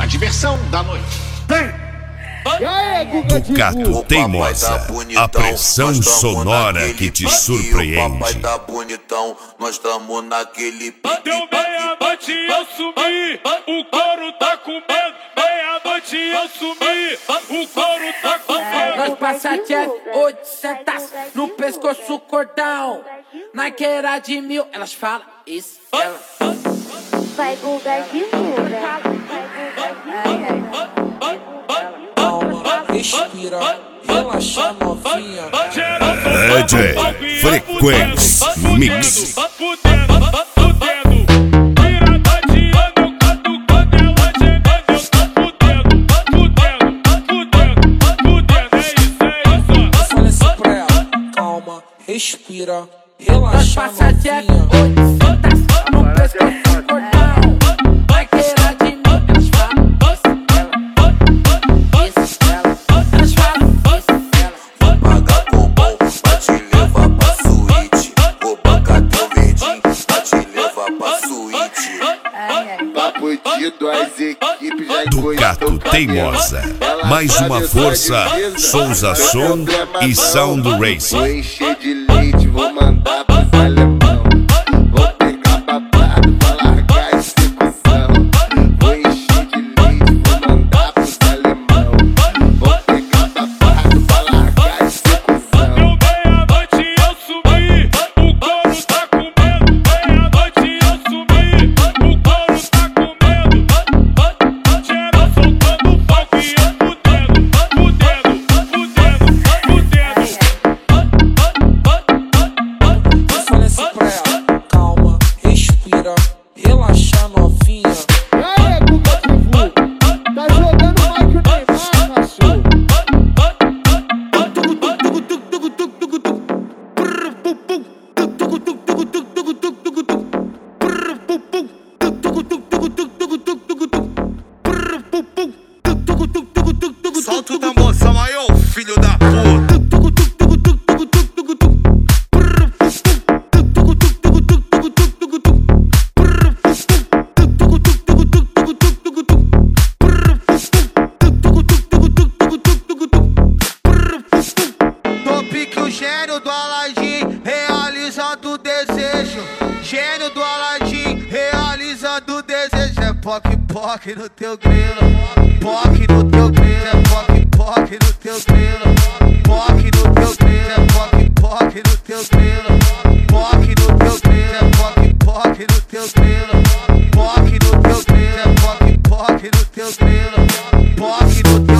diversão da noite. Bucato Teimosa, a pressão sonora que te surpreende. Papai tá bonitão, nós tamo naquele pique. Deu meia-noite eu sumi, o couro tá com medo. Meia-noite eu sumi, o couro tá com medo. Nós passa de 800 no pescoço cordão. Naqueira de 1000, elas falam isso, ela. Vai bugar de pura. Calma, respira, relaxa novinha. DJ Frequência Mix. Respira, relaxa novinha. No pescoço cordão. Naqueira de 1000, elas falam isso, ela. Elas falam isso, ela. Paga com bom, pra te levar pra suíte. Vou bancar teu verdinho, pra te levar pra suíte. Papo dito, as equipes já Bucato Teimosa, mais uma força, Souza Som e Sound Racing. Vou encher de leite, vou mandar pros alemão. Vou pegar babado, vou largar a execução. Vou encher de leite, vou mandar pros alemão. Vou pegar babado, vou largar a execução. Deu meia-noite eu sumi, o couro tá com medo. Meia-noite eu sumi, o couro tá com medo. Geral soltando fogo e eu fudendo. Eu falei assim pra ela, calma, respira, relaxa novinha. E aí, Bucato, tá jogando mais que o Neymar, cachorro? Solta o tambor, Samael, filho da puta. Tô pique o gênio do Aladim, realizando o desejo. Gênio do Aladim, realizando o desejo. É poc no teu grilo, poc no teu grilo. É poc no teu grilo, poc no teu grilo. É poc no teu grilo, poc no teu grilo. É poc no teu grilo, poc no teu grilo. É poc no teu grilo, poc no teu